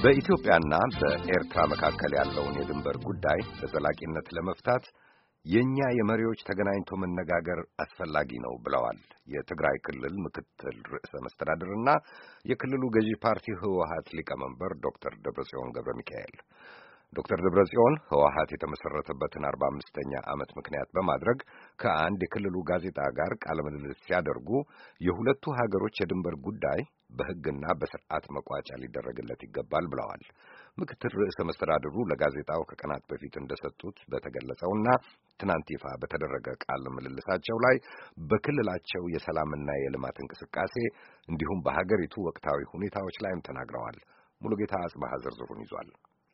በኢትዮጵያና በኤርትራ መካከል ያለውን የድንበር ጉዳይ በዘላቂነት ለመፍታት የኛ የመሪዎች ተገናኝቶ መነጋገር አስፈላጊ ነው ብለዋል የትግራይ ክልል ምክትል ርዕሰ መስተዳድርና የክልሉ ገዢ ፓርቲ ህወሓት ሊቀመንበር ዶክተር ደብረጽዮን ገብረ ሚካኤል። ዶክተር ደብረጽዮን ህወሓት የተመሰረተበትን 45ኛ ዓመት ምክንያት በማድረግ ከአንድ የክልሉ ጋዜጣ ጋር ቃለ ምልልስ ሲያደርጉ የሁለቱ ሀገሮች የድንበር ጉዳይ በሕግና በስርዓት መቋጫ ሊደረግለት ይገባል ብለዋል። ምክትል ርዕሰ መስተዳድሩ ለጋዜጣው ከቀናት በፊት እንደሰጡት በተገለጸውና ትናንት ይፋ በተደረገ ቃለ ምልልሳቸው ላይ በክልላቸው የሰላምና የልማት እንቅስቃሴ እንዲሁም በሀገሪቱ ወቅታዊ ሁኔታዎች ላይም ተናግረዋል። ሙሉጌታ አጽባህ ዝርዝሩን ይዟል።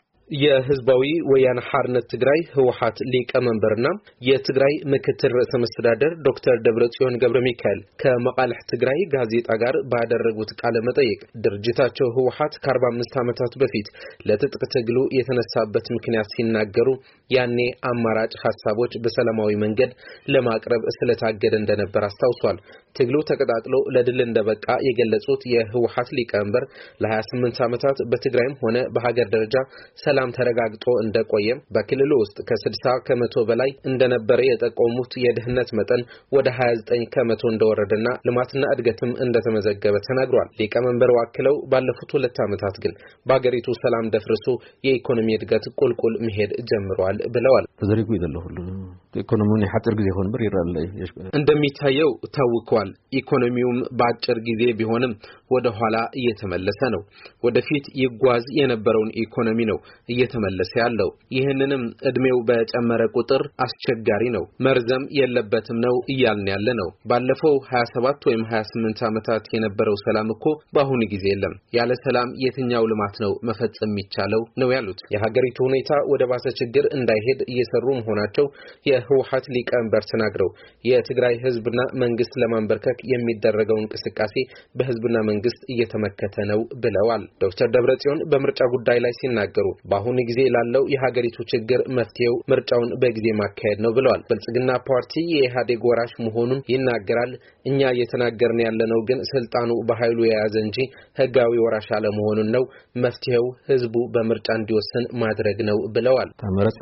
የህዝባዊ ወያነ ሓርነት ትግራይ ህወሓት ሊቀመንበርና የትግራይ ምክትል ርዕሰ መስተዳድር ዶክተር ደብረጽዮን ገብረ ሚካኤል ከመቃልሕ ትግራይ ጋዜጣ ጋር ባደረጉት ቃለ መጠይቅ ድርጅታቸው ህወሓት ከ45 ዓመታት በፊት ለትጥቅ ትግሉ የተነሳበት ምክንያት ሲናገሩ ያኔ አማራጭ ሐሳቦች በሰላማዊ መንገድ ለማቅረብ ስለታገደ እንደነበር አስታውሷል። ትግሉ ተቀጣጥሎ ለድል እንደበቃ የገለጹት የህወሓት ሊቀመንበር ለ28 ዓመታት በትግራይም ሆነ በሀገር ደረጃ ሰላም ተረጋግጦ እንደቆየም በክልሉ ውስጥ ከ60 ከመቶ በላይ እንደነበረ የጠቆሙት የድህነት መጠን ወደ 29 ከመቶ እንደወረደና ልማትና እድገትም እንደተመዘገበ ተናግሯል። ሊቀመንበሩ አክለው ባለፉት 2 ዓመታት ግን በአገሪቱ ሰላም ደፍርሶ የኢኮኖሚ እድገት ቁልቁል መሄድ ጀምሯል ብለዋል። ተዘሪጉ ይደለው ሁሉ ኢኮኖሚውን ያጥር ጊዜ ሆነ ብር ይራል እንደሚታየው ታውቋል። ኢኮኖሚውም በአጭር ጊዜ ቢሆንም ወደ ኋላ እየተመለሰ ነው። ወደፊት ይጓዝ የነበረውን ኢኮኖሚ ነው እየተመለሰ ያለው። ይህንንም እድሜው በጨመረ ቁጥር አስቸጋሪ ነው፣ መርዘም የለበትም ነው እያልን ያለ ነው። ባለፈው 27 ወይም 28 ዓመታት የነበረው ሰላም እኮ በአሁኑ ጊዜ የለም። ያለ ሰላም የትኛው ልማት ነው መፈጸም የሚቻለው ነው ያሉት። የሀገሪቱ ሁኔታ ወደ ባሰ ችግር እንዳይሄድ እየሰሩ መሆናቸው የህወሓት ሊቀመንበር ተናግረው የትግራይ ህዝብና መንግስት ለማንበርከክ የሚደረገው እንቅስቃሴ በህዝብና መንግስት እየተመከተ ነው ብለዋል። ዶክተር ደብረጽዮን በምርጫ ጉዳይ ላይ ሲናገሩ በአሁኑ ጊዜ ላለው የሀገሪቱ ችግር መፍትሄው ምርጫውን በጊዜ ማካሄድ ነው ብለዋል። ብልጽግና ፓርቲ የኢህአዴግ ወራሽ መሆኑን ይናገራል። እኛ እየተናገርን ያለነው ግን ስልጣኑ በኃይሉ የያዘ እንጂ ህጋዊ ወራሽ አለመሆኑን ነው። መፍትሄው ህዝቡ በምርጫ እንዲወስን ማድረግ ነው ብለዋል። ተመረጣ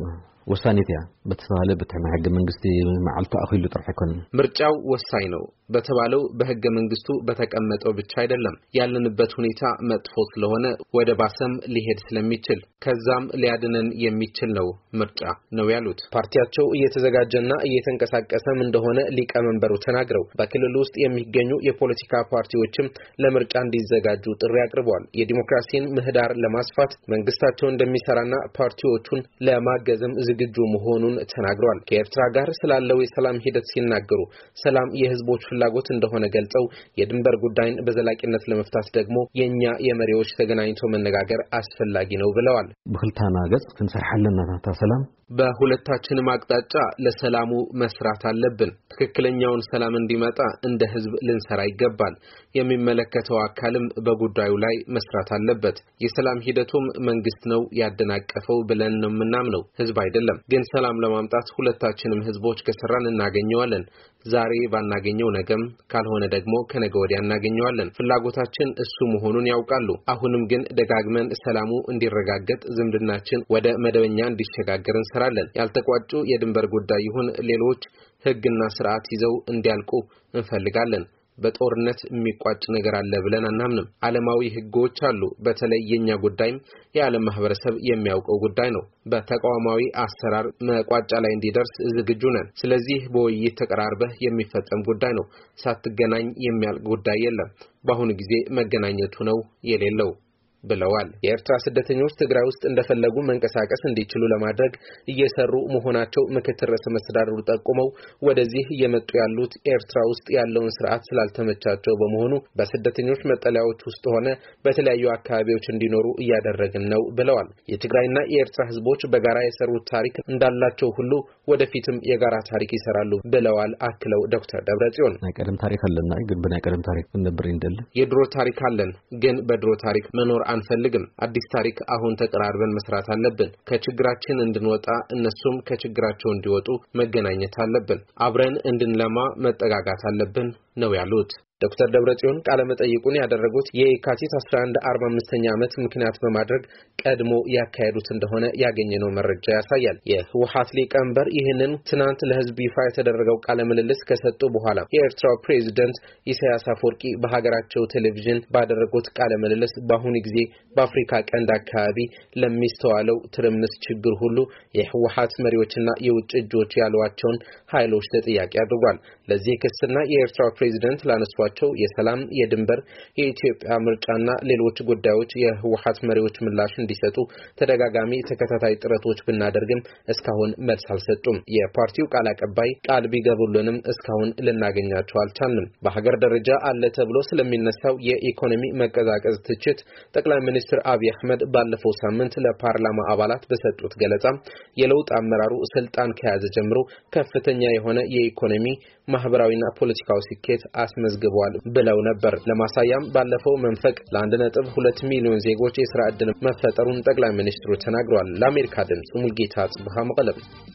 ወሳኔቲያ በተባለ በህገ መንግስት ማዕልቱ አኺሉ ጥርሕ ይኮን ምርጫው ወሳኝ ነው በተባለው በህገ መንግስቱ በተቀመጠው ብቻ አይደለም። ያለንበት ሁኔታ መጥፎ ስለሆነ ወደ ባሰም ሊሄድ ስለሚችል ከዛም ሊያድነን የሚችል ነው ምርጫ ነው ያሉት። ፓርቲያቸው እየተዘጋጀና እየተንቀሳቀሰም እንደሆነ ሊቀመንበሩ ተናግረው በክልሉ ውስጥ የሚገኙ የፖለቲካ ፓርቲዎችም ለምርጫ እንዲዘጋጁ ጥሪ አቅርበዋል። የዲሞክራሲን ምህዳር ለማስፋት መንግስታቸው እንደሚሰራና ፓርቲዎቹን ለማገዝም ዝግጁ መሆኑን ተናግረዋል። ከኤርትራ ጋር ስላለው የሰላም ሂደት ሲናገሩ ሰላም የህዝቦች ፍላጎት እንደሆነ ገልጸው የድንበር ጉዳይን በዘላቂነት ለመፍታት ደግሞ የኛ የመሪዎች ተገናኝቶ መነጋገር አስፈላጊ ነው ብለዋል። በክልታና ገጽ ክንሰርሐለና ሰላም በሁለታችንም አቅጣጫ ለሰላሙ መስራት አለብን። ትክክለኛውን ሰላም እንዲመጣ እንደ ህዝብ ልንሰራ ይገባል። የሚመለከተው አካልም በጉዳዩ ላይ መስራት አለበት። የሰላም ሂደቱም መንግስት ነው ያደናቀፈው ብለን ነው የምናምነው፣ ህዝብ አይደለም። ግን ሰላም ለማምጣት ሁለታችንም ህዝቦች ከሰራን እናገኘዋለን። ዛሬ ባናገኘው ነገም ካልሆነ ደግሞ ከነገ ወዲያ እናገኘዋለን። ፍላጎታችን እሱ መሆኑን ያውቃሉ። አሁንም ግን ደጋግመን ሰላሙ እንዲረጋገጥ ዝምድናችን ወደ መደበኛ እንዲሸጋገር እንሰራለን። ያልተቋጩ የድንበር ጉዳይ ይሁን ሌሎች ህግና ስርዓት ይዘው እንዲያልቁ እንፈልጋለን። በጦርነት የሚቋጭ ነገር አለ ብለን አናምንም። ዓለማዊ ህጎች አሉ። በተለይ የኛ ጉዳይም የዓለም ማህበረሰብ የሚያውቀው ጉዳይ ነው። በተቋማዊ አሰራር መቋጫ ላይ እንዲደርስ ዝግጁ ነን። ስለዚህ በውይይት ተቀራርበህ የሚፈጸም ጉዳይ ነው። ሳትገናኝ የሚያልቅ ጉዳይ የለም። በአሁኑ ጊዜ መገናኘቱ ነው የሌለው ብለዋል። የኤርትራ ስደተኞች ትግራይ ውስጥ እንደፈለጉ መንቀሳቀስ እንዲችሉ ለማድረግ እየሰሩ መሆናቸው ምክትል ርዕሰ መስተዳድሩ ጠቁመው ወደዚህ እየመጡ ያሉት ኤርትራ ውስጥ ያለውን ስርዓት ስላልተመቻቸው በመሆኑ በስደተኞች መጠለያዎች ውስጥ ሆነ በተለያዩ አካባቢዎች እንዲኖሩ እያደረግን ነው ብለዋል። የትግራይና የኤርትራ ህዝቦች በጋራ የሰሩት ታሪክ እንዳላቸው ሁሉ ወደፊትም የጋራ ታሪክ ይሰራሉ ብለዋል። አክለው ዶክተር ደብረጽዮን ቀደም ታሪክ አለና ግን በቀደም ታሪክ ነበር እንደለ የድሮ ታሪክ አለን፣ ግን በድሮ ታሪክ መኖር አንፈልግም። አዲስ ታሪክ አሁን ተቀራርበን መስራት አለብን። ከችግራችን እንድንወጣ እነሱም ከችግራቸው እንዲወጡ መገናኘት አለብን። አብረን እንድንለማ መጠጋጋት አለብን ነው ያሉት። ዶክተር ደብረጽዮን ቃለ መጠይቁን ያደረጉት የካቲት 11 45ኛ ዓመት ምክንያት በማድረግ ቀድሞ ያካሄዱት እንደሆነ ያገኘነው መረጃ ያሳያል። የህወሓት ሊቀመንበር ይህንን ትናንት ለህዝብ ይፋ የተደረገው ቃለ ምልልስ ከሰጡ በኋላ የኤርትራው ፕሬዝዳንት ኢሳያስ አፈወርቂ በሀገራቸው ቴሌቪዥን ባደረጉት ቃለ ምልልስ በአሁኑ ጊዜ በአፍሪካ ቀንድ አካባቢ ለሚስተዋለው ትርምስ ችግር ሁሉ የህወሓት መሪዎችና የውጭ እጆች ያሏቸውን ኃይሎች ተጠያቂ አድርጓል። ለዚህ ክስና የኤርትራው ፕሬዝዳንት ላነሷቸው የሰላም የድንበር የኢትዮጵያ ምርጫና ሌሎች ጉዳዮች የህወሓት መሪዎች ምላሽ እንዲሰጡ ተደጋጋሚ ተከታታይ ጥረቶች ብናደርግም እስካሁን መልስ አልሰጡም። የፓርቲው ቃል አቀባይ ቃል ቢገቡልንም እስካሁን ልናገኛቸው አልቻልንም። በሀገር ደረጃ አለ ተብሎ ስለሚነሳው የኢኮኖሚ መቀዛቀዝ ትችት ጠቅላይ ሚኒስትር አብይ አህመድ ባለፈው ሳምንት ለፓርላማ አባላት በሰጡት ገለጻ የለውጥ አመራሩ ስልጣን ከያዘ ጀምሮ ከፍተኛ የሆነ የኢኮኖሚ ማህበራዊና ፖለቲካዊ ስኬት አስመዝግቧል ብለው ነበር። ለማሳያም ባለፈው መንፈቅ ለ1.2 ሚሊዮን ዜጎች የሥራ ዕድል መፈጠሩን ጠቅላይ ሚኒስትሩ ተናግረዋል። ለአሜሪካ ድምጽ ሙልጌታ ጽብሃ መቀለም